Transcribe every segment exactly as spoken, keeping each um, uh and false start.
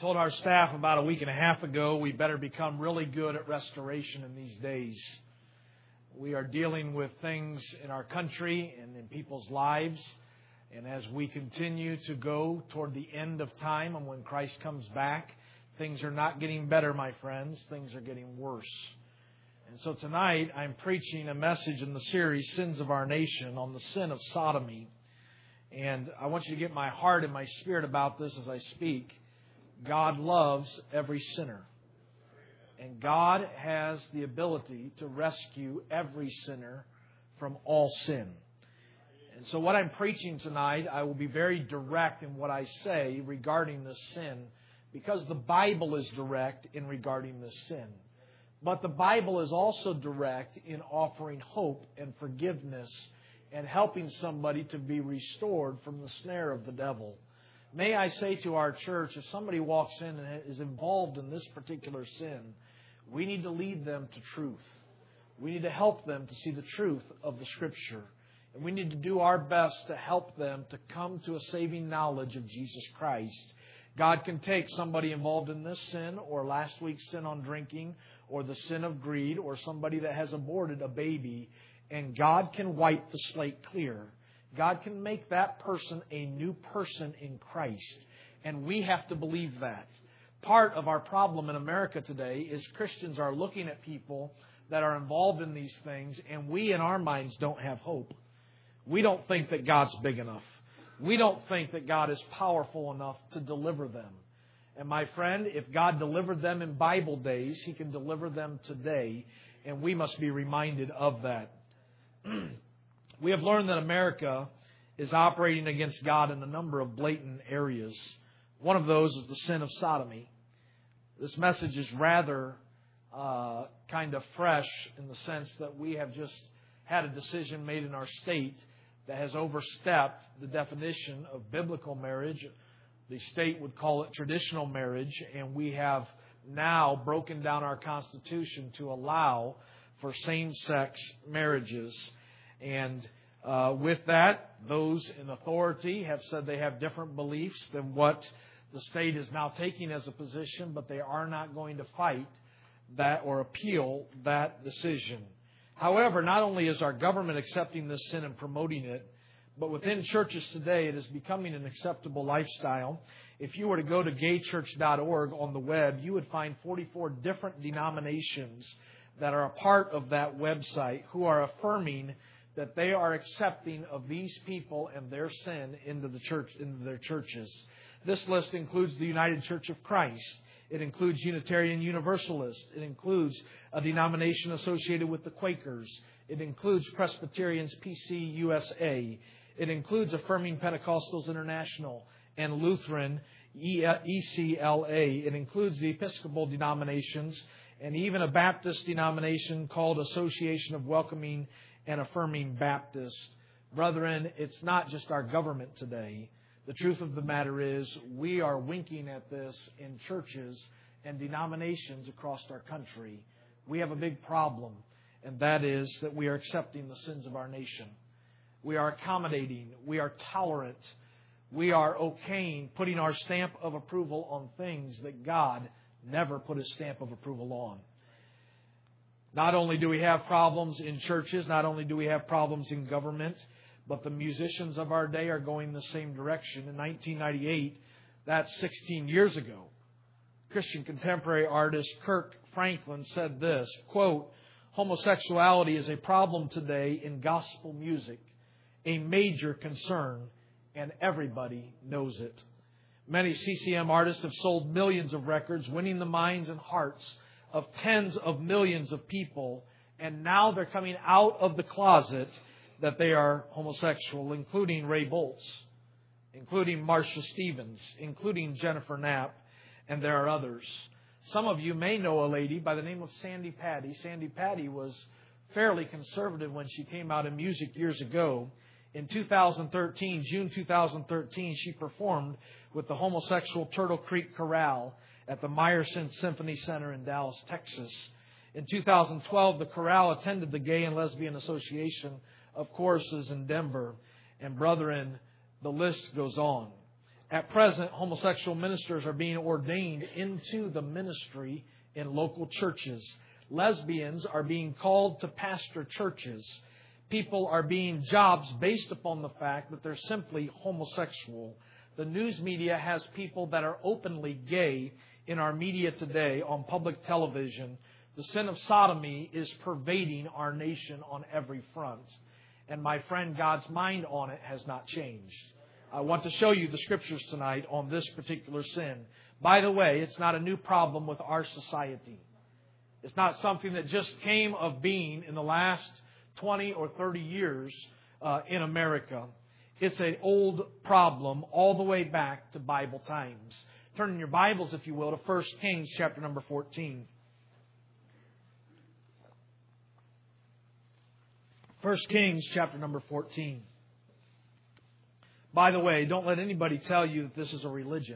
told our staff about a week and a half ago we better become really good at restoration in these days. We are dealing with things in our country and in people's lives. And as we continue to go toward the end of time and when Christ comes back, things are not getting better, my friends. Things are getting worse. And so tonight I'm preaching a message in the series, Sins of Our Nation, on the sin of sodomy. And I want you to get my heart and my spirit about this as I speak. God loves every sinner. And God has the ability to rescue every sinner from all sin. And so what I'm preaching tonight, I will be very direct in what I say regarding this sin, because the Bible is direct in regarding this sin. But the Bible is also direct in offering hope and forgiveness and helping somebody to be restored from the snare of the devil. May I say to our church, if somebody walks in and is involved in this particular sin, we need to lead them to truth. We need to help them to see the truth of the Scripture. And we need to do our best to help them to come to a saving knowledge of Jesus Christ. God can take somebody involved in this sin, or last week's sin on drinking, or the sin of greed, or somebody that has aborted a baby, and God can wipe the slate clear. God can make that person a new person in Christ. And we have to believe that. Part of our problem in America today is Christians are looking at people that are involved in these things, and we in our minds don't have hope. We don't think that God's big enough. We don't think that God is powerful enough to deliver them. And my friend, if God delivered them in Bible days, He can deliver them today, and we must be reminded of that. We have learned that America is operating against God in a number of blatant areas. One of those is the sin of sodomy. This message is rather uh, kind of fresh in the sense that we have just had a decision made in our state that has overstepped the definition of biblical marriage. The state would call it traditional marriage, and we have now broken down our Constitution to allow for same-sex marriages. And uh, with that, those in authority have said they have different beliefs than what the state is now taking as a position, but they are not going to fight that or appeal that decision. However, not only is our government accepting this sin and promoting it, but within churches today it is becoming an acceptable lifestyle. If you were to go to gay church dot org on the web, you would find forty-four different denominations that are a part of that website who are affirming that they are accepting of these people and their sin into the church, into their churches. This list includes the United Church of Christ. It includes Unitarian Universalists. It includes a denomination associated with the Quakers. It includes Presbyterians P C U S A. It includes Affirming Pentecostals International and Lutheran E C L A. It includes the Episcopal denominations and even a Baptist denomination called Association of Welcoming and Affirming Baptists. Brethren, it's not just our government today. The truth of the matter is we are winking at this in churches and denominations across our country. We have a big problem, and that is that we are accepting the sins of our nation. We are accommodating. We are tolerant. We are okaying, putting our stamp of approval on things that God never put His stamp of approval on. Not only do we have problems in churches, not only do we have problems in government, but the musicians of our day are going the same direction. In nineteen ninety-eight, that's sixteen years ago, Christian contemporary artist Kirk Franklin said this, quote, "Homosexuality is a problem today in gospel music, a major concern, and everybody knows it." Many C C M artists have sold millions of records, winning the minds and hearts of tens of millions of people, and now they're coming out of the closet that they are homosexual, including Ray Boltz, including Marsha Stevens, including Jennifer Knapp, and there are others. Some of you may know a lady by the name of Sandi Patty. Sandi Patty was fairly conservative when she came out in music years ago. In two thousand thirteen, June two thousand thirteen, she performed with the homosexual Turtle Creek Chorale at the Meyerson Symphony Center in Dallas, Texas. In two thousand twelve, the chorale attended the Gay and Lesbian Association of Choruses in Denver. And brethren, the list goes on. At present, homosexual ministers are being ordained into the ministry in local churches. Lesbians are being called to pastor churches. People are being jobs based upon the fact that they're simply homosexual. The news media has people that are openly gay in our media today on public television. The sin of sodomy is pervading our nation on every front. And my friend, God's mind on it has not changed. I want to show you the Scriptures tonight on this particular sin. By the way, it's not a new problem with our society. It's not something that just came of being in the last twenty or thirty years uh, in America. It's an old problem all the way back to Bible times. Turn in your Bibles, if you will, to First Kings chapter number fourteen. First Kings chapter number fourteen. By the way, don't let anybody tell you that this is a religion.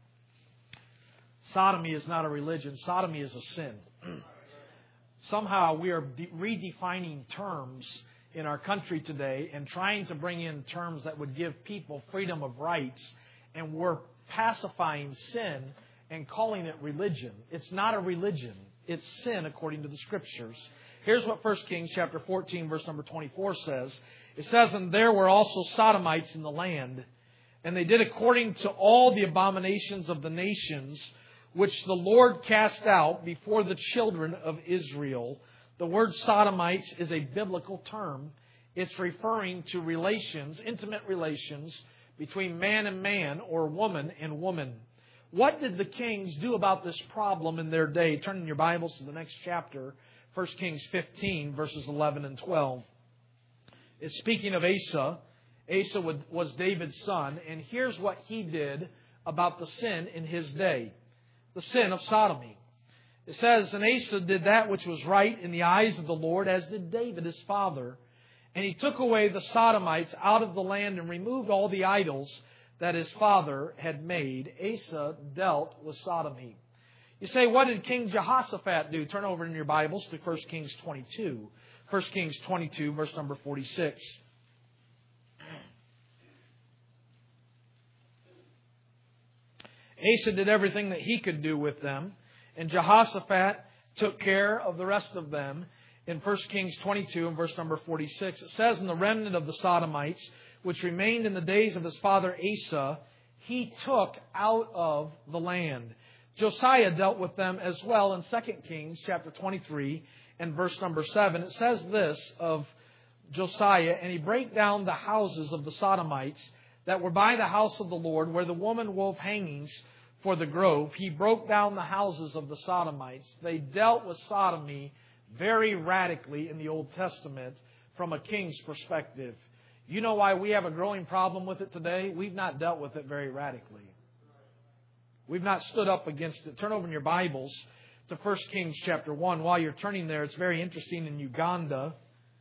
Sodomy is not a religion. Sodomy is a sin. Somehow we are de- redefining terms in our country today and trying to bring in terms that would give people freedom of rights, and we're pacifying sin and calling it religion. It's not a religion. It's sin according to the Scriptures. Here's what First Kings chapter fourteen, verse number twenty-four says. It says, "And there were also Sodomites in the land, and they did according to all the abominations of the nations, which the Lord cast out before the children of Israel." The word sodomites is a biblical term. It's referring to relations, intimate relations, between man and man or woman and woman. What did the kings do about this problem in their day? Turn in your Bibles to the next chapter, First Kings fifteen, verses eleven and twelve. It's speaking of Asa. Asa was David's son, and here's what he did about the sin in his day. The sin of sodomy. It says, "And Asa did that which was right in the eyes of the Lord, as did David his father. And he took away the Sodomites out of the land and removed all the idols that his father had made." Asa dealt with sodomy. You say, what did King Jehoshaphat do? Turn over in your Bibles to First Kings twenty-two. First Kings twenty-two, verse number forty-six. Asa did everything that he could do with them, and Jehoshaphat took care of the rest of them. In First Kings twenty-two and verse number forty-six, it says, "And the remnant of the Sodomites, which remained in the days of his father Asa, he took out of the land." Josiah dealt with them as well in Second Kings chapter twenty-three and verse number seven. It says this of Josiah, "And he brake down the houses of the Sodomites that were by the house of the Lord, where the woman wove hangings for the grove. He broke down the houses of the Sodomites." They dealt with sodomy very radically in the Old Testament from a king's perspective. You know why we have a growing problem with it today? We've not dealt with it very radically. We've not stood up against it. Turn over in your Bibles to First Kings chapter one. While you're turning there, it's very interesting. In Uganda,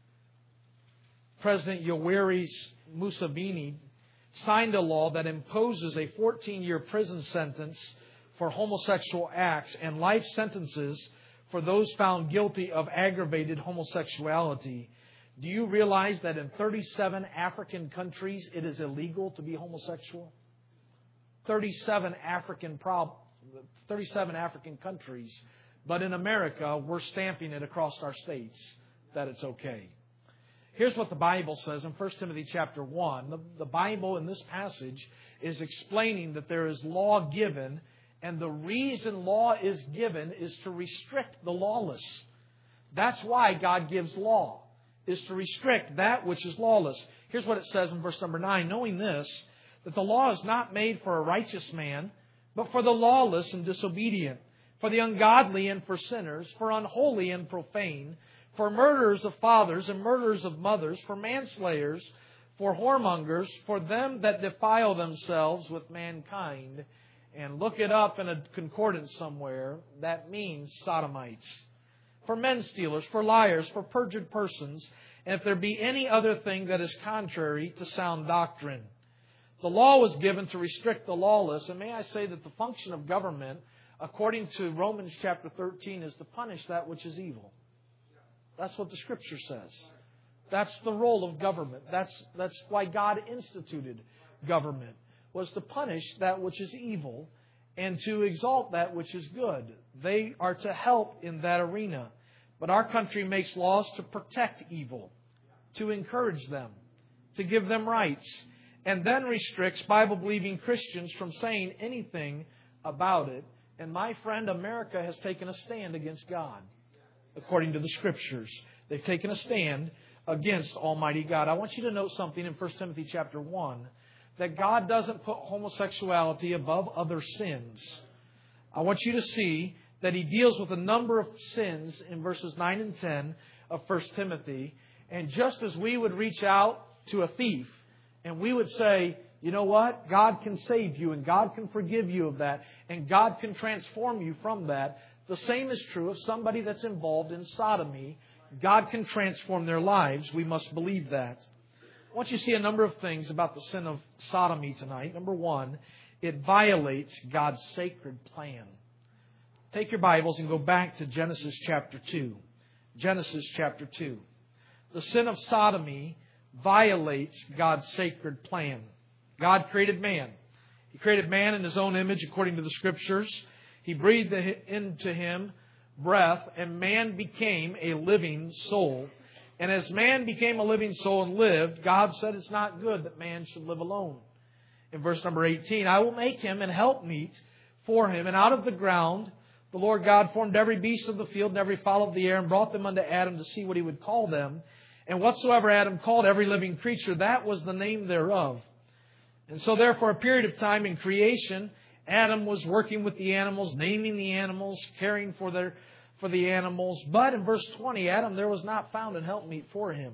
President Yoweri Museveni signed a law that imposes a fourteen-year prison sentence for homosexual acts and life sentences for those found guilty of aggravated homosexuality. Do you realize that in thirty-seven African countries it is illegal to be homosexual? thirty-seven African prob- thirty-seven African countries. But in America, we're stamping it across our states that it's okay. Here's what the Bible says in First Timothy chapter one. The, the Bible in this passage is explaining that there is law given, and the reason law is given is to restrict the lawless. That's why God gives law, is to restrict that which is lawless. Here's what it says in verse number nine. "Knowing this, that the law is not made for a righteous man, but for the lawless and disobedient, for the ungodly and for sinners, for unholy and profane, for murderers of fathers and murderers of mothers, for manslayers, for whoremongers, for them that defile themselves with mankind." And look it up in a concordance somewhere. That means sodomites. "For men stealers, for liars, for perjured persons, and if there be any other thing that is contrary to sound doctrine." The law was given to restrict the lawless. And may I say that the function of government, according to Romans chapter thirteen, is to punish that which is evil. That's what the Scripture says. That's the role of government. That's, that's why God instituted government. was to punish that which is evil and to exalt that which is good. They are to help in that arena. But our country makes laws to protect evil, to encourage them, to give them rights, and then restricts Bible-believing Christians from saying anything about it. And my friend, America has taken a stand against God, according to the Scriptures. They've taken a stand against Almighty God. I want you to note something in First Timothy chapter one, that God doesn't put homosexuality above other sins. I want you to see that He deals with a number of sins in verses nine and ten of First Timothy. And just as we would reach out to a thief and we would say, you know what? God can save you and God can forgive you of that and God can transform you from that. The same is true of somebody that's involved in sodomy. God can transform their lives. We must believe that. I want you to see a number of things about the sin of sodomy tonight. Number one, it violates God's sacred plan. Take your Bibles and go back to Genesis chapter two. Genesis chapter two. The sin of sodomy violates God's sacred plan. God created man. He created man in His own image according to the Scriptures. He breathed into him breath, and man became a living soul. And as man became a living soul and lived, God said it's not good that man should live alone. In verse number eighteen, I will make him an helpmeet for him, and out of the ground the Lord God formed every beast of the field and every fowl of the air and brought them unto Adam to see what he would call them. And whatsoever Adam called every living creature, that was the name thereof. And so there for a period of time in creation, Adam was working with the animals, naming the animals, caring for their for the animals. But in verse twenty, Adam, there was not found an helpmeet for him.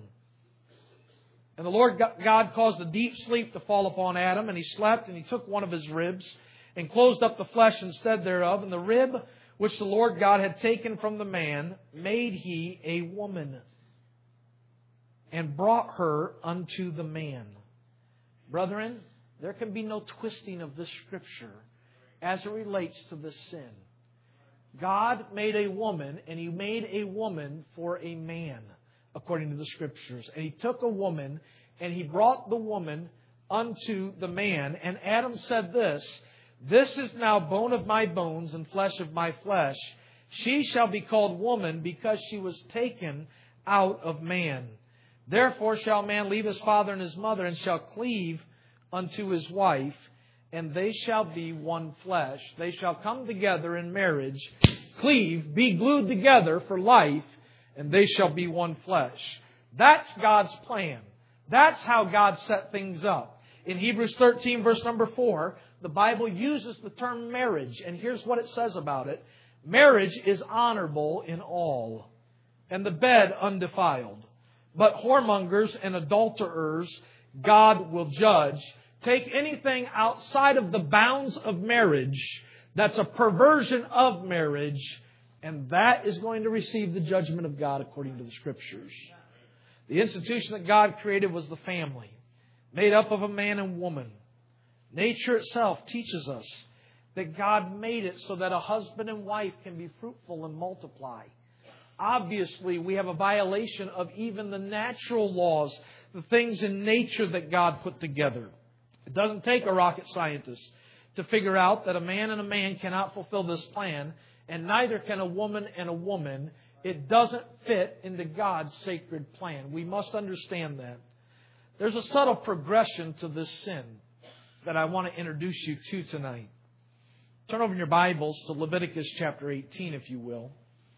And the Lord God caused a deep sleep to fall upon Adam, and he slept, and He took one of his ribs and closed up the flesh instead thereof. And the rib which the Lord God had taken from the man made He a woman and brought her unto the man. Brethren, there can be no twisting of this Scripture as it relates to this sin. God made a woman, and He made a woman for a man, according to the Scriptures. And He took a woman, and He brought the woman unto the man. And Adam said this, This is now bone of my bones and flesh of my flesh. She shall be called woman, because she was taken out of man. Therefore shall man leave his father and his mother, and shall cleave unto his wife, and they shall be one flesh. They shall come together in marriage, cleave, be glued together for life, and they shall be one flesh. That's God's plan. That's how God set things up. In Hebrews thirteen, verse number four, the Bible uses the term marriage, and here's what it says about it. Marriage is honorable in all, and the bed undefiled. But whoremongers and adulterers God will judge. Take anything outside of the bounds of marriage that's a perversion of marriage, and that is going to receive the judgment of God according to the Scriptures. The institution that God created was the family, made up of a man and woman. Nature itself teaches us that God made it so that a husband and wife can be fruitful and multiply. Obviously, we have a violation of even the natural laws, the things in nature that God put together. It doesn't take a rocket scientist to figure out that a man and a man cannot fulfill this plan, and neither can a woman and a woman. It doesn't fit into God's sacred plan. We must understand that. There's a subtle progression to this sin that I want to introduce you to tonight. Turn over in your Bibles to Leviticus chapter eighteen, if you will.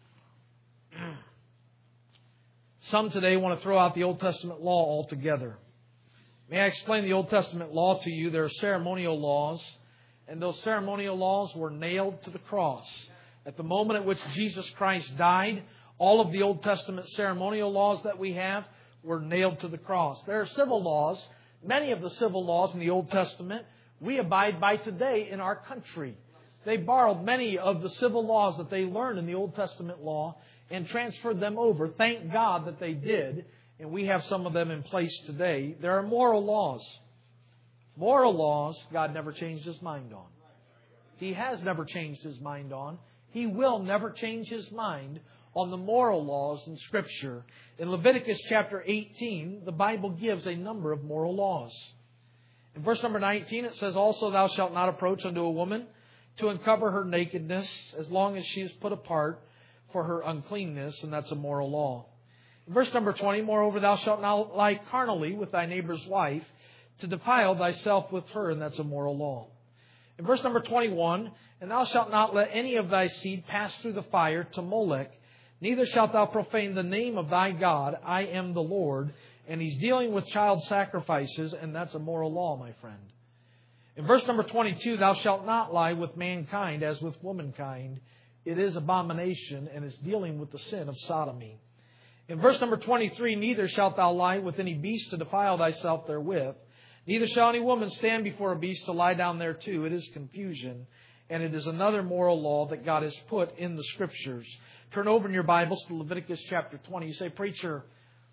Some today want to throw out the Old Testament law altogether. May I explain the Old Testament law to you? There are ceremonial laws, and those ceremonial laws were nailed to the cross. At the moment at which Jesus Christ died, all of the Old Testament ceremonial laws that we have were nailed to the cross. There are civil laws. Many of the civil laws in the Old Testament we abide by today in our country. They borrowed many of the civil laws that they learned in the Old Testament law and transferred them over. Thank God that they did. And we have some of them in place today. There are moral laws. Moral laws, God never changed His mind on. He has never changed His mind on. He will never change His mind on the moral laws in Scripture. In Leviticus chapter eighteen, the Bible gives a number of moral laws. In verse number nineteen, it says, also thou shalt not approach unto a woman to uncover her nakedness, as long as she is put apart for her uncleanness, and that's a moral law. In verse number twenty, moreover, thou shalt not lie carnally with thy neighbor's wife, to defile thyself with her, and that's a moral law. In verse number twenty-one, and thou shalt not let any of thy seed pass through the fire to Molech, neither shalt thou profane the name of thy God. I am the Lord. And he's dealing with child sacrifices, and that's a moral law, my friend. In verse number twenty-two, thou shalt not lie with mankind as with womankind. It is abomination, and it's dealing with the sin of sodomy. In verse number twenty-three, neither shalt thou lie with any beast to defile thyself therewith. Neither shall any woman stand before a beast to lie down thereto. It is confusion, and it is another moral law that God has put in the Scriptures. Turn over in your Bibles to Leviticus chapter twenty. You say, preacher,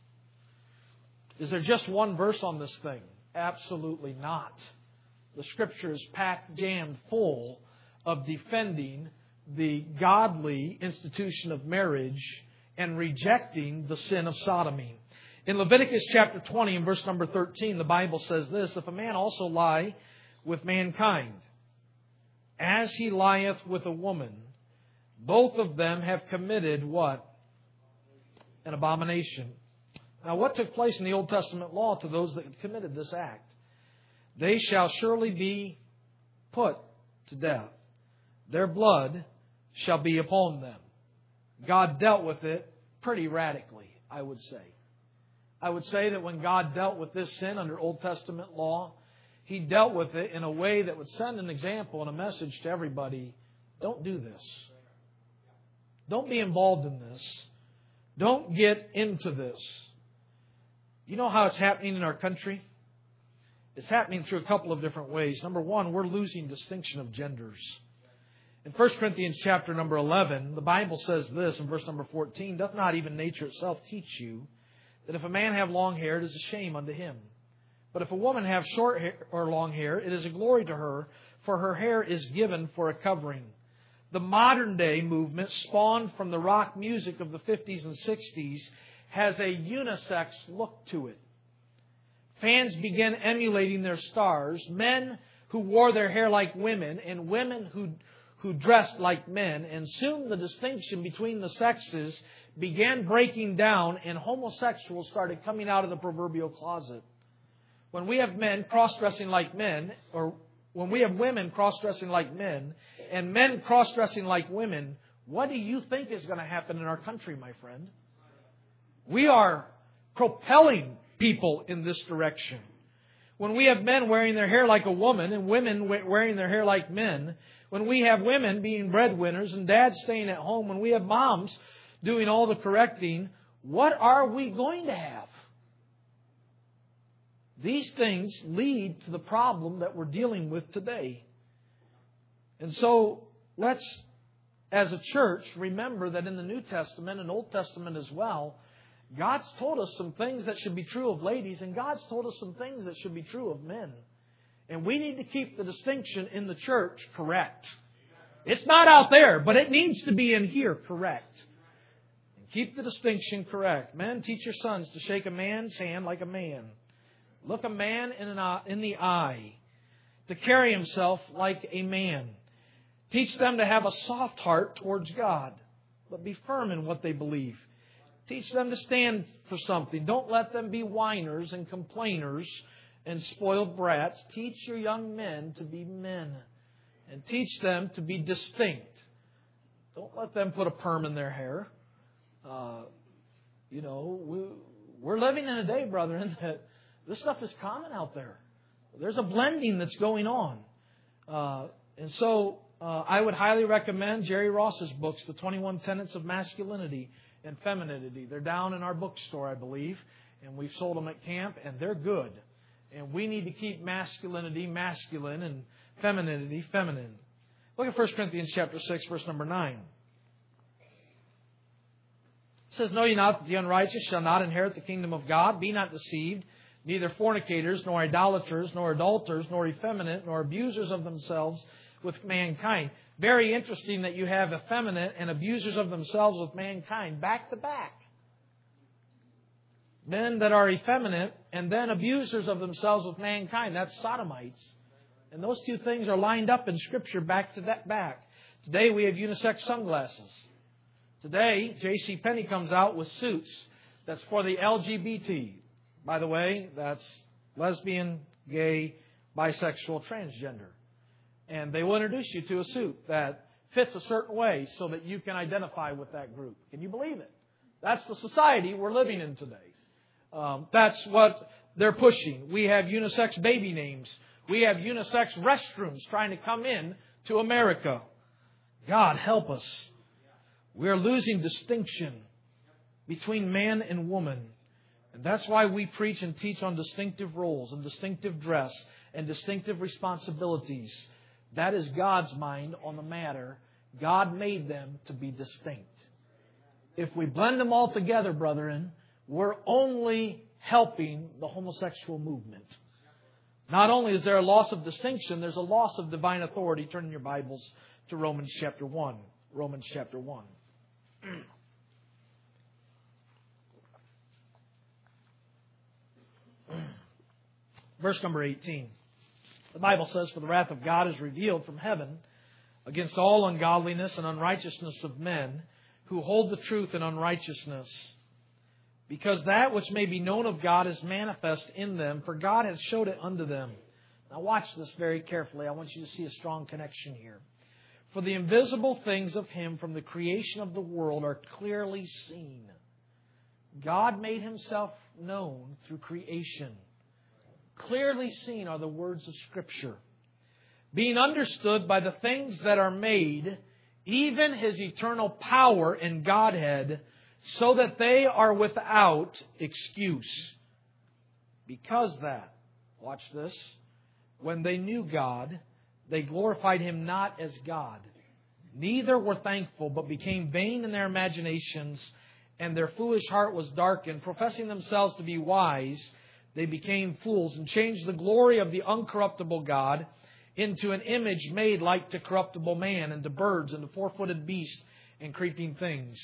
is there just one verse on this thing? Absolutely not. The Scripture is packed, jammed full of defending the godly institution of marriage and rejecting the sin of sodomy. In Leviticus chapter twenty and verse number thirteen, the Bible says this, if a man also lie with mankind, as he lieth with a woman, both of them have committed what? An abomination. Now, what took place in the Old Testament law to those that had committed this act? They shall surely be put to death. Their blood shall be upon them. God dealt with it pretty radically, I would say. I would say that when God dealt with this sin under Old Testament law, He dealt with it in a way that would send an example and a message to everybody. Don't do this. Don't be involved in this. Don't get into this. You know how it's happening in our country? It's happening through a couple of different ways. Number one, we're losing distinction of genders. In First Corinthians chapter number eleven, the Bible says this in verse number fourteen, doth not even nature itself teach you that if a man have long hair, it is a shame unto him. But if a woman have short hair or long hair, it is a glory to her, for her hair is given for a covering. The modern day movement, spawned from the rock music of the fifties and sixties, has a unisex look to it. Fans began emulating their stars, men who wore their hair like women and women who, who dressed like men. And soon the distinction between the sexes began breaking down and homosexuals started coming out of the proverbial closet. When we have men cross-dressing like men, or when we have women cross-dressing like men, and men cross-dressing like women, what do you think is going to happen in our country, my friend? We are propelling people in this direction. When we have men wearing their hair like a woman and women wearing their hair like men, when we have women being breadwinners and dads staying at home, when we have moms doing all the correcting, what are we going to have? These things lead to the problem that we're dealing with today. And so let's, as a church, remember that in the New Testament and Old Testament as well, God's told us some things that should be true of ladies, and God's told us some things that should be true of men. And we need to keep the distinction in the church correct. It's not out there, but it needs to be in here correct. And keep the distinction correct. Men, teach your sons to shake a man's hand like a man. Look a man in, an eye, in the eye. To carry himself like a man. Teach them to have a soft heart towards God, but be firm in what they believe. Teach them to stand for something. Don't let them be whiners and complainers and spoiled brats. Teach your young men to be men. And teach them to be distinct. Don't let them put a perm in their hair. Uh, you know, we, we're living in a day, brethren, that this stuff is common out there. There's a blending that's going on. Uh, and so uh, I would highly recommend Jerry Ross's books, The twenty-one Tenets of Masculinity and Femininity. They're down in our bookstore, I believe, and we've sold them at camp, and they're good. And we need to keep masculinity masculine and femininity feminine. Look at First Corinthians chapter six, verse number nine. It says, know ye not that the unrighteous shall not inherit the kingdom of God? Be not deceived, neither fornicators, nor idolaters, nor adulterers, nor effeminate, nor abusers of themselves with mankind. Very interesting that you have effeminate and abusers of themselves with mankind back to back. men that are effeminate, and then abusers of themselves with mankind. That's sodomites. And those two things are lined up in Scripture back to that back. Today we have unisex sunglasses. Today, J C Penney comes out with suits that's for the L G B T. By the way, that's lesbian, gay, bisexual, transgender. And they will introduce you to a suit that fits a certain way so that you can identify with that group. Can you believe it? That's the society we're living in today. Um, that's what they're pushing. We have unisex baby names. We have unisex restrooms trying to come in to America. God help us. We're losing distinction between man and woman. And that's why we preach and teach on distinctive roles and distinctive dress and distinctive responsibilities. That is God's mind on the matter. God made them to be distinct. If we blend them all together, brethren, we're only helping the homosexual movement. Not only is there a loss of distinction, there's a loss of divine authority. Turn in your Bibles to Romans chapter one. Romans chapter one. Verse number eighteen. The Bible says, "For the wrath of God is revealed from heaven against all ungodliness and unrighteousness of men who hold the truth in unrighteousness. Because that which may be known of God is manifest in them, for God hath showed it unto them." Now watch this very carefully. I want you to see a strong connection here. "For the invisible things of Him from the creation of the world are clearly seen." God made Himself known through creation. Clearly seen are the words of Scripture. "Being understood by the things that are made, even His eternal power and Godhead, so that they are without excuse. Because that," watch this, "when they knew God, they glorified Him not as God, neither were thankful, but became vain in their imaginations, and their foolish heart was darkened. Professing themselves to be wise, they became fools, and changed the glory of the uncorruptible God into an image made like to corruptible man, and to birds, and to four-footed beasts, and creeping things."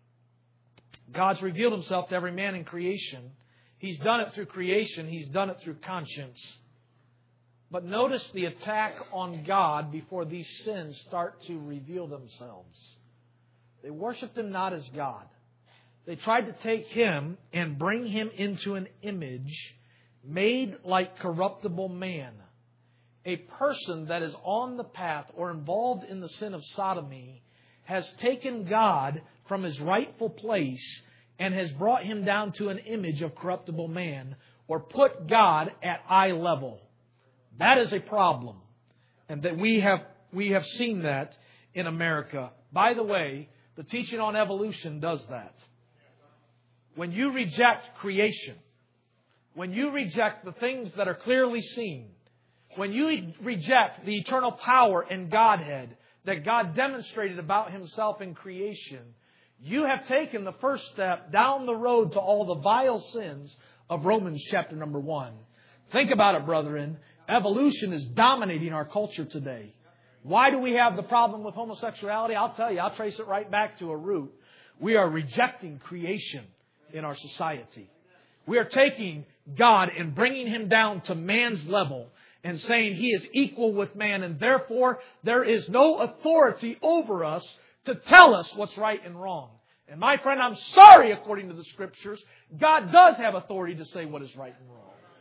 God's revealed Himself to every man in creation. He's done it through creation. He's done it through conscience. But notice the attack on God before these sins start to reveal themselves. They worshiped Him not as God. They tried to take Him and bring Him into an image made like corruptible man. A person that is on the path or involved in the sin of sodomy has taken God from His rightful place and has brought Him down to an image of corruptible man, or put God at eye level. That is a problem. And that we have we have seen that in America. By the way, the teaching on evolution does that. When you reject creation, when you reject the things that are clearly seen, when you reject the eternal power and Godhead that God demonstrated about Himself in creation, you have taken the first step down the road to all the vile sins of Romans chapter number one. Think about it, brethren. Evolution is dominating our culture today. Why do we have the problem with homosexuality? I'll tell you, I'll trace it right back to a root. We are rejecting creation in our society. We are taking God and bringing Him down to man's level and saying He is equal with man, and therefore there is no authority over us to tell us what's right and wrong. And my friend, I'm sorry, according to the Scriptures, God does have authority to say what is right and wrong.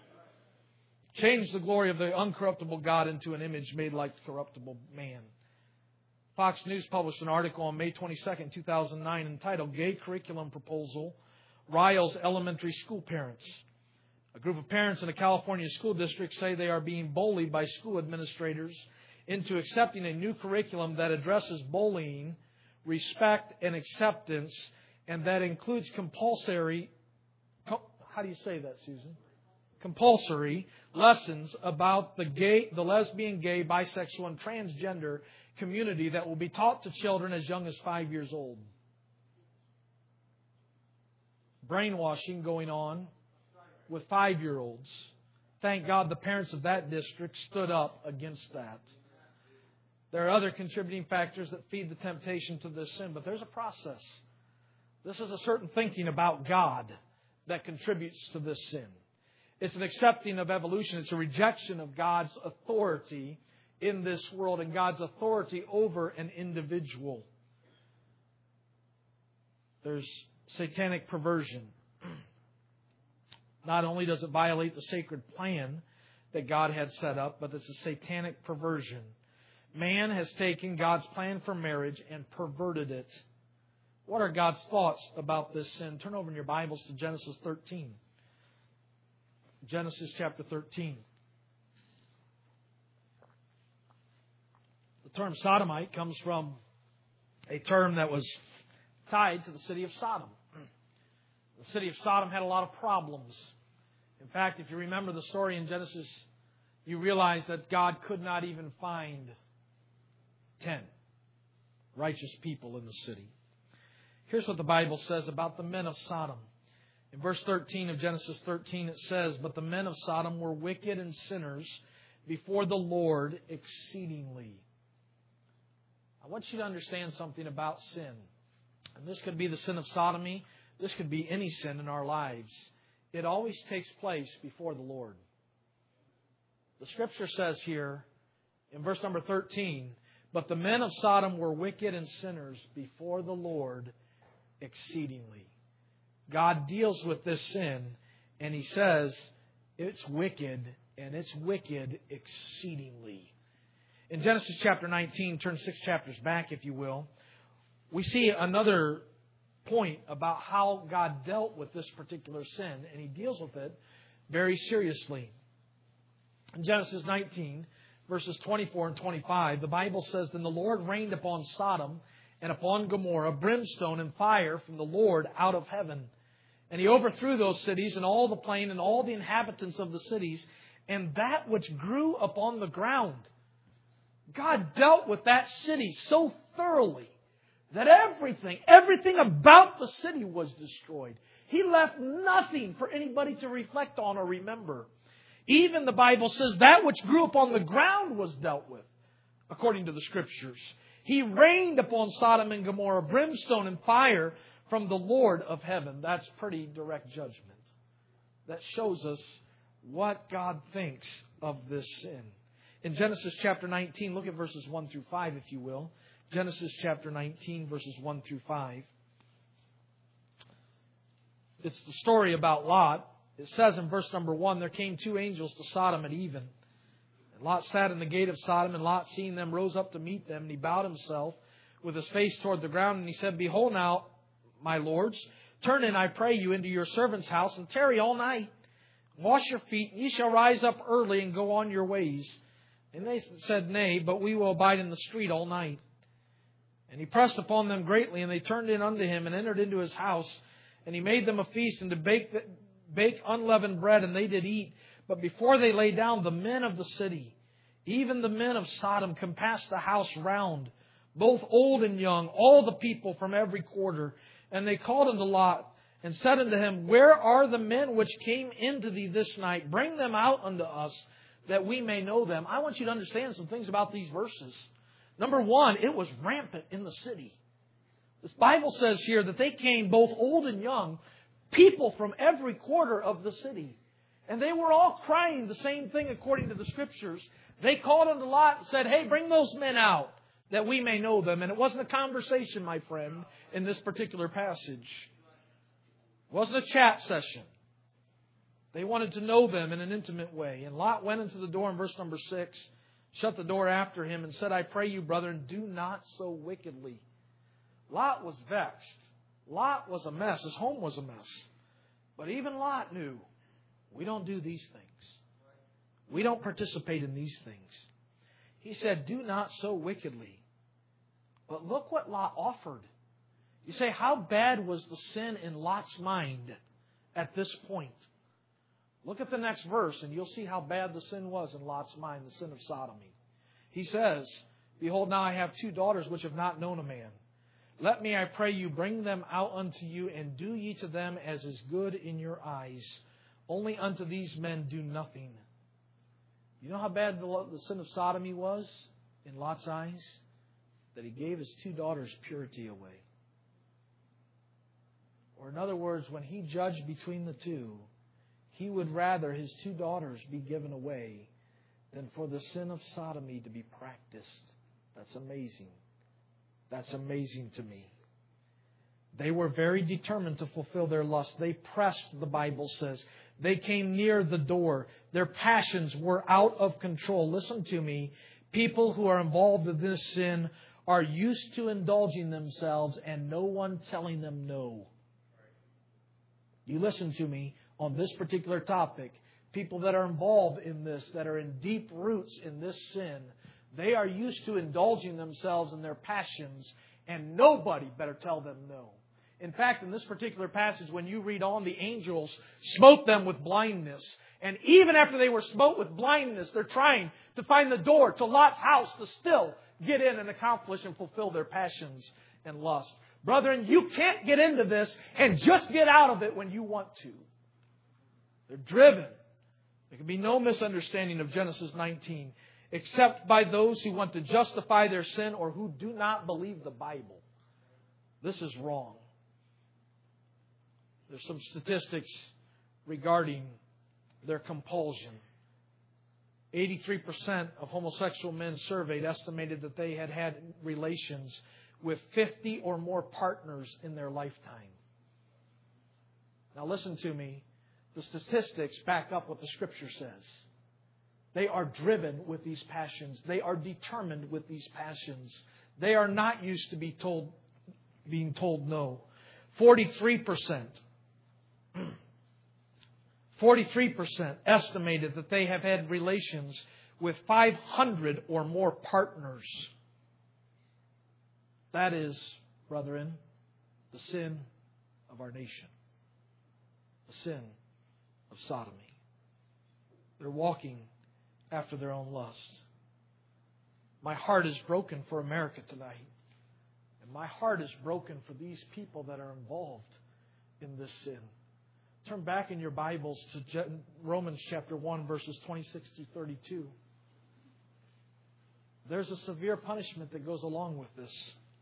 Change the glory of the uncorruptible God into an image made like corruptible man. Fox News published an article on May twenty-second, two thousand nine entitled "Gay Curriculum Proposal Riles Elementary School Parents." A group of parents in a California school district say they are being bullied by school administrators into accepting a new curriculum that addresses bullying, respect, and acceptance, and that includes compulsory, how do you say that, Susan? Compulsory lessons about the gay, the lesbian, gay, bisexual, and transgender community that will be taught to children as young as five years old. Brainwashing going on with five-year-olds. Thank God the parents of that district stood up against that. There are other contributing factors that feed the temptation to this sin, but there's a process. This is a certain thinking about God that contributes to this sin. It's an accepting of evolution. It's a rejection of God's authority in this world and God's authority over an individual. There's satanic perversion. Not only does it violate the sacred plan that God had set up, but it's a satanic perversion. Man has taken God's plan for marriage and perverted it. What are God's thoughts about this sin? Turn over in your Bibles to Genesis thirteen. Genesis chapter thirteen. The term sodomite comes from a term that was tied to the city of Sodom. The city of Sodom had a lot of problems. In fact, if you remember the story in Genesis, you realize that God could not even find ten righteous people in the city. Here's what the Bible says about the men of Sodom. In verse thirteen of Genesis thirteen it says, "But the men of Sodom were wicked and sinners before the Lord exceedingly." I want you to understand something about sin. And this could be the sin of sodomy. This could be any sin in our lives. It always takes place before the Lord. The Scripture says here in verse number thirteen, "But the men of Sodom were wicked and sinners before the Lord exceedingly." God deals with this sin and He says it's wicked, and it's wicked exceedingly. In Genesis chapter nineteen, turn six chapters back if you will, we see another point about how God dealt with this particular sin, and He deals with it very seriously. In Genesis nineteen, verses twenty-four and twenty-five, the Bible says, "Then the Lord rained upon Sodom and upon Gomorrah brimstone and fire from the Lord out of heaven. And He overthrew those cities and all the plain and all the inhabitants of the cities, and that which grew upon the ground." God dealt with that city so thoroughly that everything, everything about the city was destroyed. He left nothing for anybody to reflect on or remember. Even the Bible says that which grew upon the ground was dealt with, according to the Scriptures. He rained upon Sodom and Gomorrah brimstone and fire from the Lord of heaven. That's pretty direct judgment. That shows us what God thinks of this sin. In Genesis chapter nineteen, look at verses one through five, if you will. Genesis chapter nineteen, verses one through five. It's the story about Lot. It says in verse number one, "There came two angels to Sodom at even. And Lot sat in the gate of Sodom, and Lot, seeing them, rose up to meet them. And he bowed himself with his face toward the ground. And he said, 'Behold now, my lords, turn in, I pray you, into your servant's house, and tarry all night. Wash your feet, and ye shall rise up early and go on your ways.' And they said, 'Nay, but we will abide in the street all night.' And he pressed upon them greatly, and they turned in unto him and entered into his house. And he made them a feast, and to bake, bake unleavened bread, and they did eat. But before they lay down, the men of the city, even the men of Sodom, compassed the house round, both old and young, all the people from every quarter. And they called unto Lot, and said unto him, 'Where are the men which came into thee this night? Bring them out unto us, that we may know them.'" I want you to understand some things about these verses. Number one, it was rampant in the city. This Bible says here that they came both old and young, people from every quarter of the city. And they were all crying the same thing according to the Scriptures. They called unto Lot and said, "Hey, bring those men out that we may know them." And it wasn't a conversation, my friend, in this particular passage. It wasn't a chat session. They wanted to know them in an intimate way. And Lot went into the door in verse number six, shut the door after him, and said, "I pray you, brethren, do not so wickedly." Lot was vexed. Lot was a mess. His home was a mess. But even Lot knew, we don't do these things. We don't participate in these things. He said, "Do not so wickedly." But look what Lot offered. You say, how bad was the sin in Lot's mind at this point? Look at the next verse, and you'll see how bad the sin was in Lot's mind, the sin of sodomy. He says, "Behold, now I have two daughters which have not known a man. Let me, I pray you, bring them out unto you, and do ye to them as is good in your eyes. Only unto these men do nothing." You know how bad the, the sin of sodomy was in Lot's eyes? That he gave his two daughters' purity away. Or in other words, when He judged between the two, He would rather His two daughters be given away than for the sin of sodomy to be practiced. That's amazing. That's amazing to me. They were very determined to fulfill their lust. They pressed, the Bible says. They came near the door. Their passions were out of control. Listen to me. People who are involved in this sin are used to indulging themselves and no one telling them no. You listen to me on this particular topic. People that are involved in this, that are in deep roots in this sin, they are used to indulging themselves in their passions and nobody better tell them no. In fact, in this particular passage, when you read on, the angels smote them with blindness. And even after they were smote with blindness, they're trying to find the door to Lot's house to still get in and accomplish and fulfill their passions and lust. Brethren, you can't get into this and just get out of it when you want to. They're driven. There can be no misunderstanding of Genesis nineteen, except by those who want to justify their sin or who do not believe the Bible. This is wrong. There's some statistics regarding their compulsion. eighty-three percent of homosexual men surveyed estimated that they had had relations with fifty or more partners in their lifetime. Now listen to me. The statistics back up what the Scripture says. They are driven with these passions. They are determined with these passions. They are not used to be told, being told no. forty-three percent. forty-three percent estimated that they have had relations with five hundred or more partners. That is, brethren, the sin of our nation. The sin of sodomy. They're walking after their own lust. My heart is broken for America tonight. And my heart is broken for these people that are involved in this sin. Turn back in your Bibles to Romans chapter one, verses twenty-six through thirty-two. There's a severe punishment that goes along with this.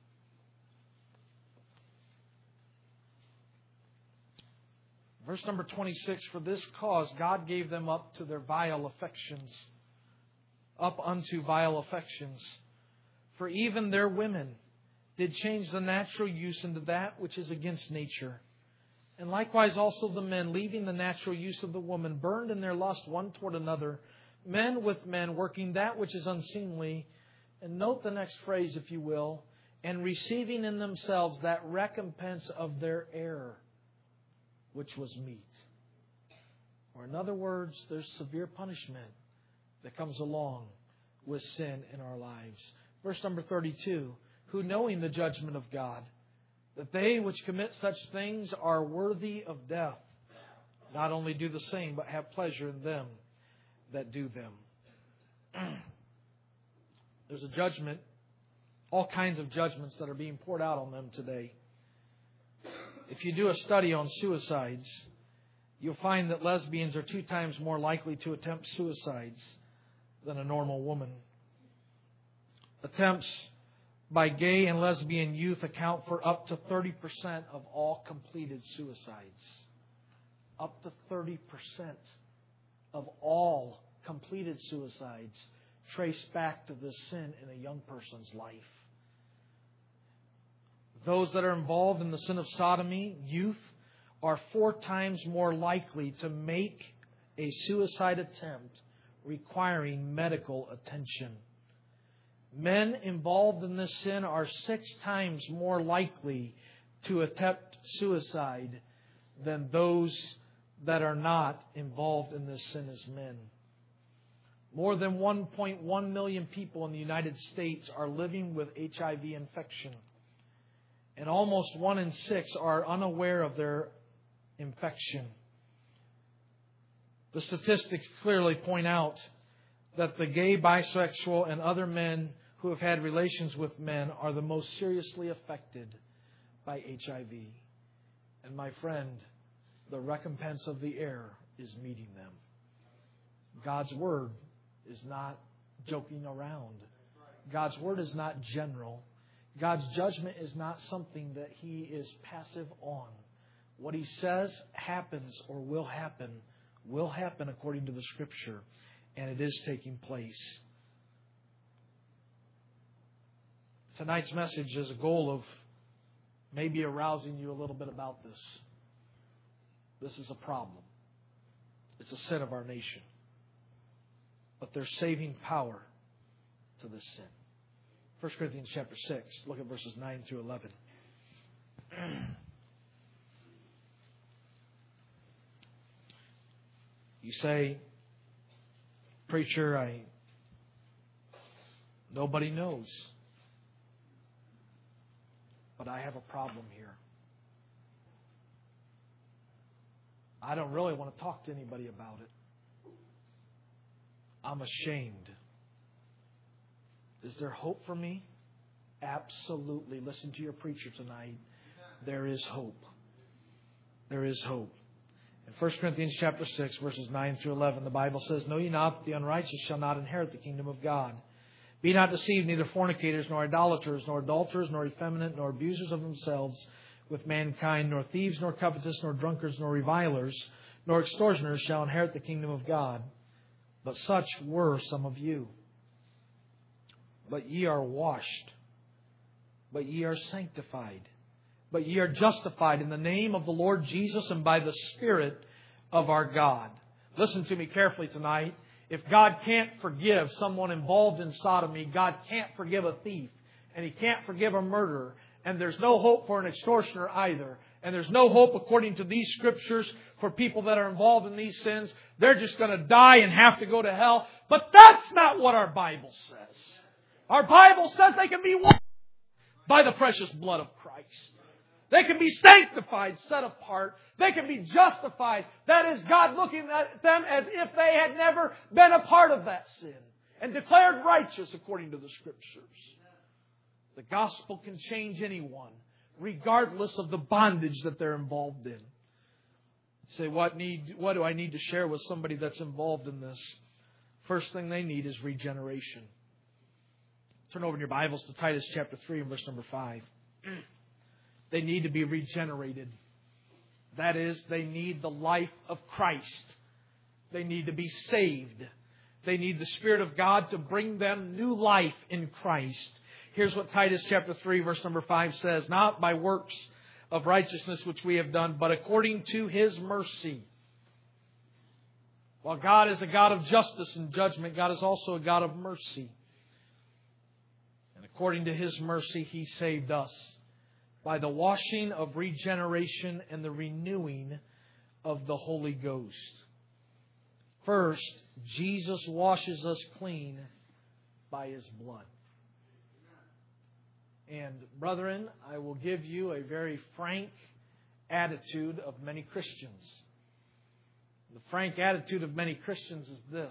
Verse number twenty-six, for this cause God gave them up to their vile affections, up unto vile affections. For even their women did change the natural use into that which is against nature. And likewise also the men, leaving the natural use of the woman, burned in their lust one toward another, men with men, working that which is unseemly. And note the next phrase, if you will, and receiving in themselves that recompense of their error, which was meat. Or in other words, there's severe punishment that comes along with sin in our lives. Verse number thirty-two, who knowing the judgment of God, that they which commit such things are worthy of death, not only do the same, but have pleasure in them that do them. There's a judgment, all kinds of judgments that are being poured out on them today. If you do a study on suicides, you'll find that lesbians are two times more likely to attempt suicides than a normal woman. Attempts by gay and lesbian youth account for up to thirty percent of all completed suicides. Up to thirty percent of all completed suicides trace back to this sin in a young person's life. Those that are involved in the sin of sodomy, youth, are four times more likely to make a suicide attempt requiring medical attention. Men involved in this sin are six times more likely to attempt suicide than those that are not involved in this sin as men. More than one point one million people in the United States are living with H I V infection. And almost one in six are unaware of their infection. The statistics clearly point out that the gay, bisexual, and other men who have had relations with men are the most seriously affected by H I V. And my friend, the recompense of the error is meeting them. God's Word is not joking around. God's Word is not general. God's judgment is not something that He is passive on. What He says happens or will happen, will happen according to the Scripture. And it is taking place. Tonight's message is a goal of maybe arousing you a little bit about this. This is a problem. It's a sin of our nation. But there's saving power to this sin. First Corinthians chapter six, look at verses nine through eleven. You say, preacher, I nobody knows. But I have a problem here. I don't really want to talk to anybody about it. I'm ashamed. Is there hope for me? Absolutely. Listen to your preacher tonight. There is hope. There is hope. In First Corinthians chapter six, verses nine through eleven, the Bible says, Know ye not that the unrighteous shall not inherit the kingdom of God? Be not deceived, neither fornicators, nor idolaters, nor adulterers, nor effeminate, nor abusers of themselves with mankind, nor thieves, nor covetous, nor drunkards, nor revilers, nor extortioners shall inherit the kingdom of God. But such were some of you. But ye are washed, but ye are sanctified, but ye are justified in the name of the Lord Jesus and by the Spirit of our God. Listen to me carefully tonight. If God can't forgive someone involved in sodomy, God can't forgive a thief, and He can't forgive a murderer, and there's no hope for an extortioner either. And there's no hope, according to these Scriptures, for people that are involved in these sins. They're just going to die and have to go to hell. But that's not what our Bible says. Our Bible says they can be washed by the precious blood of Christ. They can be sanctified, set apart. They can be justified. That is God looking at them as if they had never been a part of that sin. And declared righteous according to the Scriptures. The gospel can change anyone, regardless of the bondage that they're involved in. You say, what need, what do I need to share with somebody that's involved in this? First thing they need is regeneration. Turn over in your Bibles to Titus chapter three and verse number five. They need to be regenerated. That is, they need the life of Christ. They need to be saved. They need the Spirit of God to bring them new life in Christ. Here's what Titus chapter three verse number five says. Not by works of righteousness which we have done, but according to His mercy. While God is a God of justice and judgment, God is also a God of mercy. And according to His mercy, He saved us by the washing of regeneration and the renewing of the Holy Ghost. First, Jesus washes us clean by His blood. And brethren, I will give you a very frank attitude of many Christians. The frank attitude of many Christians is this.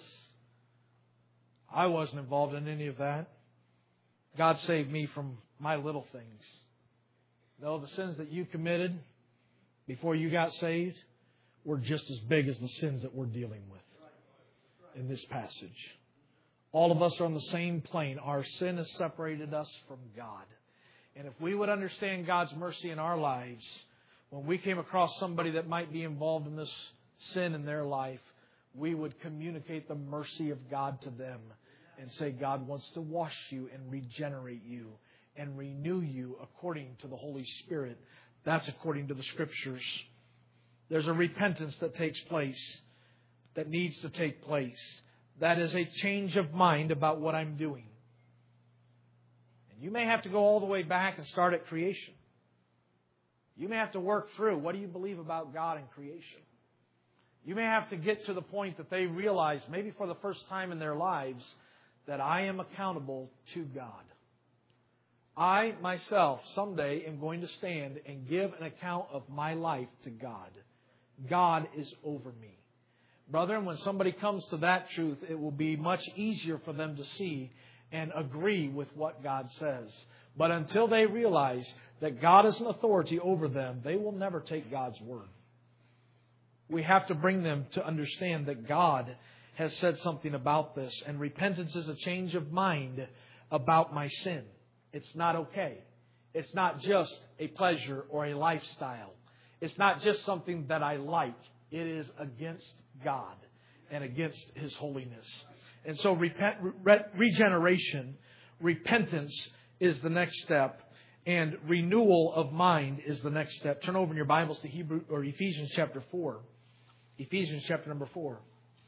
I wasn't involved in any of that. God saved me from my little things. No, the sins that you committed before you got saved were just as big as the sins that we're dealing with in this passage. All of us are on the same plane. Our sin has separated us from God. And if we would understand God's mercy in our lives, when we came across somebody that might be involved in this sin in their life, we would communicate the mercy of God to them and say, God wants to wash you and regenerate you and renew you according to the Holy Spirit. That's according to the Scriptures. There's a repentance that takes place, that needs to take place. That is a change of mind about what I'm doing. And you may have to go all the way back and start at creation. You may have to work through, what do you believe about God and creation? You may have to get to the point that they realize, maybe for the first time in their lives, that I am accountable to God. I, myself, someday am going to stand and give an account of my life to God. God is over me. Brethren, when somebody comes to that truth, it will be much easier for them to see and agree with what God says. But until they realize that God is an authority over them, they will never take God's word. We have to bring them to understand that God has said something about this. And repentance is a change of mind about my sin. It's not okay. It's not just a pleasure or a lifestyle. It's not just something that I like. It is against God and against His holiness. And so repent, re- regeneration, repentance is the next step. And renewal of mind is the next step. Turn over in your Bibles to Hebrew or Ephesians chapter four. Ephesians chapter number four.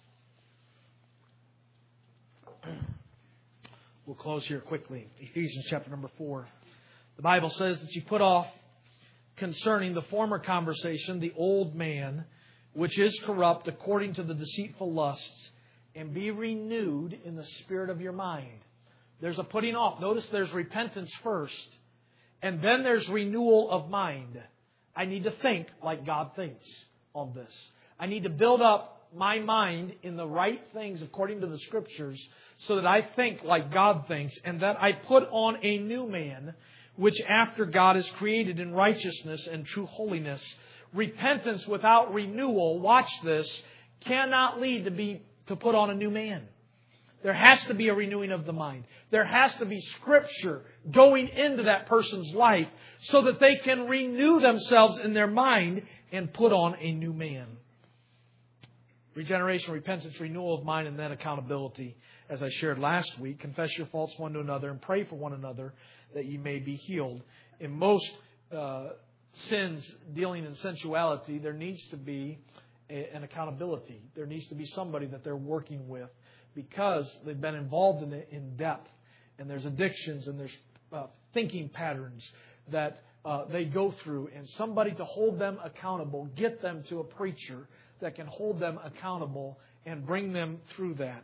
We'll close here quickly. Ephesians chapter number four. The Bible says that you put off concerning the former conversation the old man, which is corrupt according to the deceitful lusts, and be renewed in the spirit of your mind. There's a putting off. Notice there's repentance first. And then there's renewal of mind. I need to think like God thinks on this. I need to build up my mind in the right things according to the Scriptures so that I think like God thinks, and that I put on a new man, which after God is created in righteousness and true holiness. Repentance without renewal, watch this, cannot lead to be to put on a new man. There has to be a renewing of the mind. There has to be Scripture going into that person's life so that they can renew themselves in their mind and put on a new man. Regeneration, repentance, renewal of mind, and then accountability. As I shared last week, confess your faults one to another and pray for one another that you may be healed. In most uh, sins dealing in sensuality, there needs to be a, an accountability. There needs to be somebody that they're working with, because they've been involved in it in depth. And there's addictions and there's uh, thinking patterns that uh, they go through. And somebody to hold them accountable, get them to a preacher that can hold them accountable and bring them through that.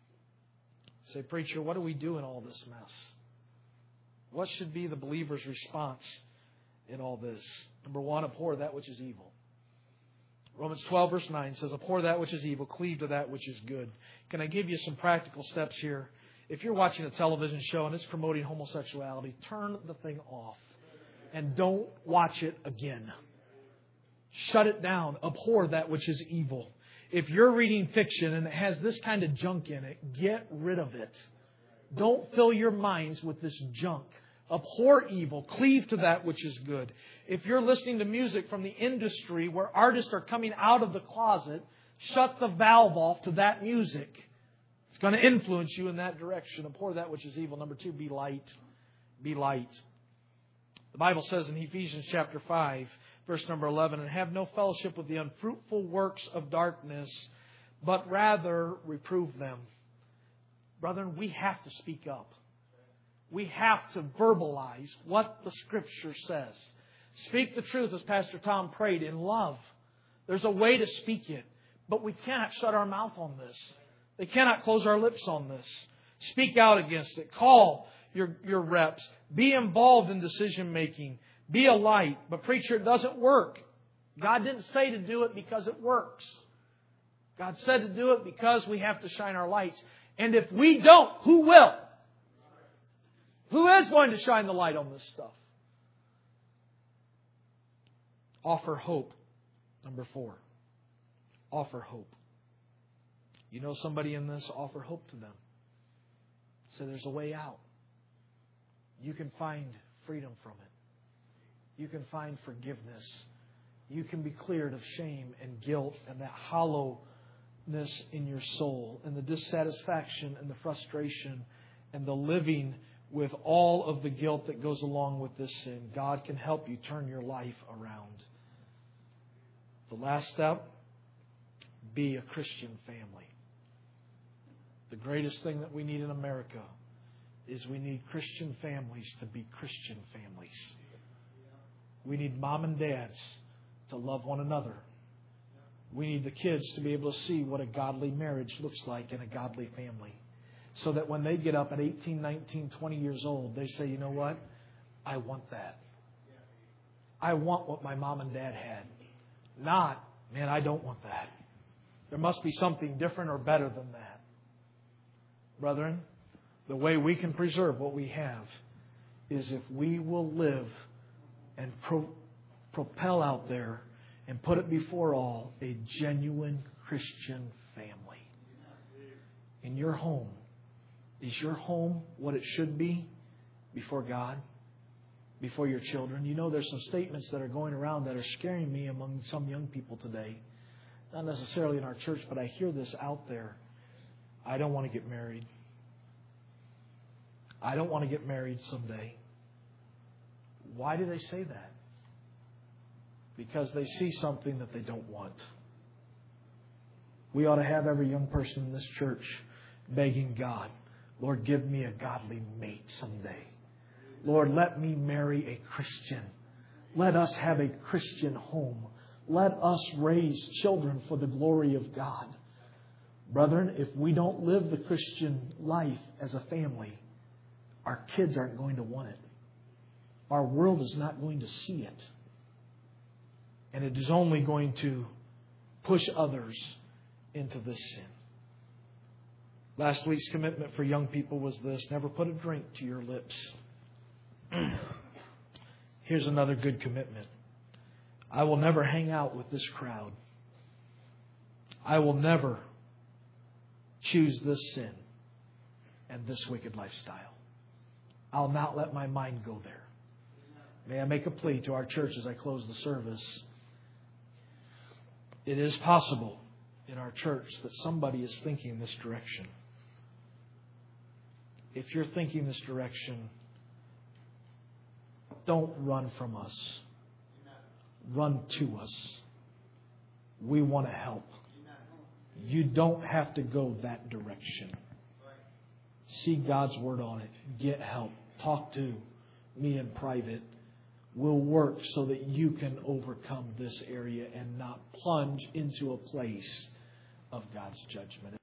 Say, preacher, what do we do in all this mess? What should be the believer's response in all this? Number one, abhor that which is evil. Romans twelve verse nine says, abhor that which is evil, cleave to that which is good. Can I give you some practical steps here? If you're watching a television show and it's promoting homosexuality, turn the thing off and don't watch it again. Shut it down. Abhor that which is evil. If you're reading fiction and it has this kind of junk in it, get rid of it. Don't fill your minds with this junk. Abhor evil. Cleave to that which is good. If you're listening to music from the industry where artists are coming out of the closet, shut the valve off to that music. It's going to influence you in that direction. Abhor that which is evil. Number two, be light. Be light. The Bible says in Ephesians chapter five, verse number eleven, and have no fellowship with the unfruitful works of darkness, but rather reprove them. Brethren, we have to speak up. We have to verbalize what the Scripture says. Speak the truth, as Pastor Tom prayed, in love. There's a way to speak it, but we cannot shut our mouth on this. They cannot close our lips on this. Speak out against it. Call your, your reps. Be involved in decision making. Be a light. But preacher, it doesn't work. God didn't say to do it because it works. God said to do it because we have to shine our lights. And if we don't, who will? Who is going to shine the light on this stuff? Offer hope. Number four. Offer hope. You know somebody in this? Offer hope to them. Say there's a way out. You can find freedom from it. You can find forgiveness. You can be cleared of shame and guilt and that hollowness in your soul and the dissatisfaction and the frustration and the living with all of the guilt that goes along with this sin. God can help you turn your life around. The last step, be a Christian family. The greatest thing that we need in America is we need Christian families to be Christian families. We need mom and dads to love one another. We need the kids to be able to see what a godly marriage looks like in a godly family. So that when they get up at eighteen, nineteen, twenty years old, they say, you know what? I want that. I want what my mom and dad had. Not, man, I don't want that. There must be something different or better than that. Brethren, the way we can preserve what we have is if we will live and pro- propel out there and put it before all a genuine Christian family. In your home, is your home what it should be before God? before your children. You know, there's some statements that are going around that are scaring me among some young people today. Not necessarily in our church, but I hear this out there. I don't want to get married. I don't want to get married someday. Why do they say that? Because they see something that they don't want. We ought to have every young person in this church begging God, Lord, give me a godly mate someday. Lord, let me marry a Christian. Let us have a Christian home. Let us raise children for the glory of God. Brethren, if we don't live the Christian life as a family, our kids aren't going to want it. Our world is not going to see it. And it is only going to push others into this sin. Last week's commitment for young people was this: never put a drink to your lips. Here's another good commitment. I will never hang out with this crowd. I will never choose this sin and this wicked lifestyle. I'll not let my mind go there. May I make a plea to our church as I close the service? It is possible in our church that somebody is thinking this direction. If you're thinking this direction, don't run from us. Run to us. We want to help. You don't have to go that direction. See God's Word on it. Get help. Talk to me in private. We'll work so that you can overcome this area and not plunge into a place of God's judgment.